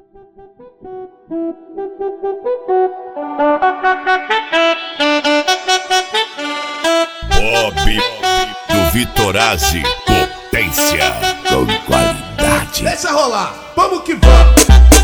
Bob do Vitorazzi, potência com qualidade. Deixa rolar, vamos que vamos.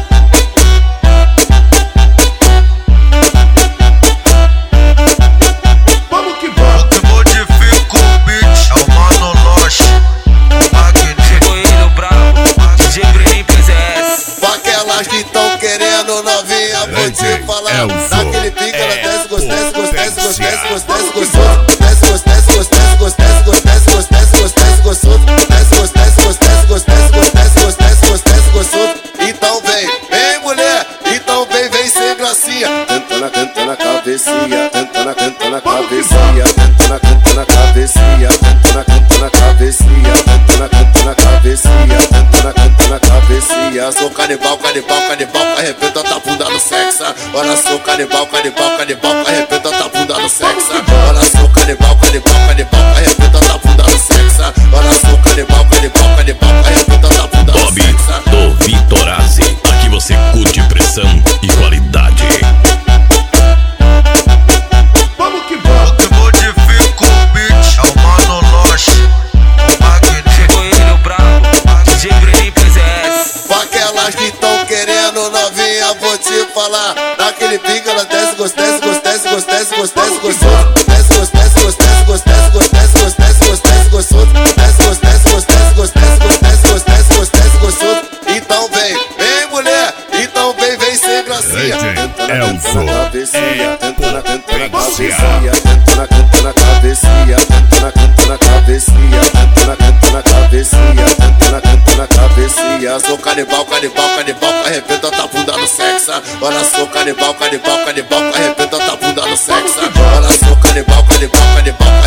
Vamos que vamos. O que modifica o beat é o Mano Loche. Chegou ele, o brabo, DJ Bruninho PZS. Pra aquelas que tão querendo novinha, vou te falar. Naquele pica, ela desce, desce, desce, desce, desce, desce, gostoso. Desce, desce, desce, desce, desce, desce, desce, gostoso. Desce, desce, desce, desce, desce, desce, gostoso. Então vem mulher, então vem sem gracinha. Canta na cabecinha, canta na cabecinha, canta na cabecinha, canta na cabecinha, canta na cabecinha, canta na cabecinha. Sou canibal, arrebenta tua bunda no sexo. Olha, sou canibal, arrebenta tua bunda no sexo. Olha, sou canibal, arrebenta tua bunda no sexo. Olha, sou canibal, arrebenta tua bunda no Bob sexo. do Vitorazzi, aqui você curte pressão e qualidade. Vamos que vamos. O que modifica o beat é o Mano Loche. Chegou ele, o brabo, DJ Bruninho PZS. Pra aquelas que tão querendo novinha, vou te falar. Naquele pica, ela desce, desce, desce, desce, desce, gostoso. Desce, desce, desce, desce, desce, desce, gostoso. Desce, desce, desce, desce, gostoso. Então vem mulher, então vem sem gracinha. Elzo Canta na cabecinha, canta na potência. cabecinha, canta na cabecinha, canta na cabecinha, canta na cabecinha, canta na cabecinha. Sou canibal, arrebenta tua bunda no sexo. Olha, sou canibal, arrebenta tua bunda no sexo. Olha, sou canibal,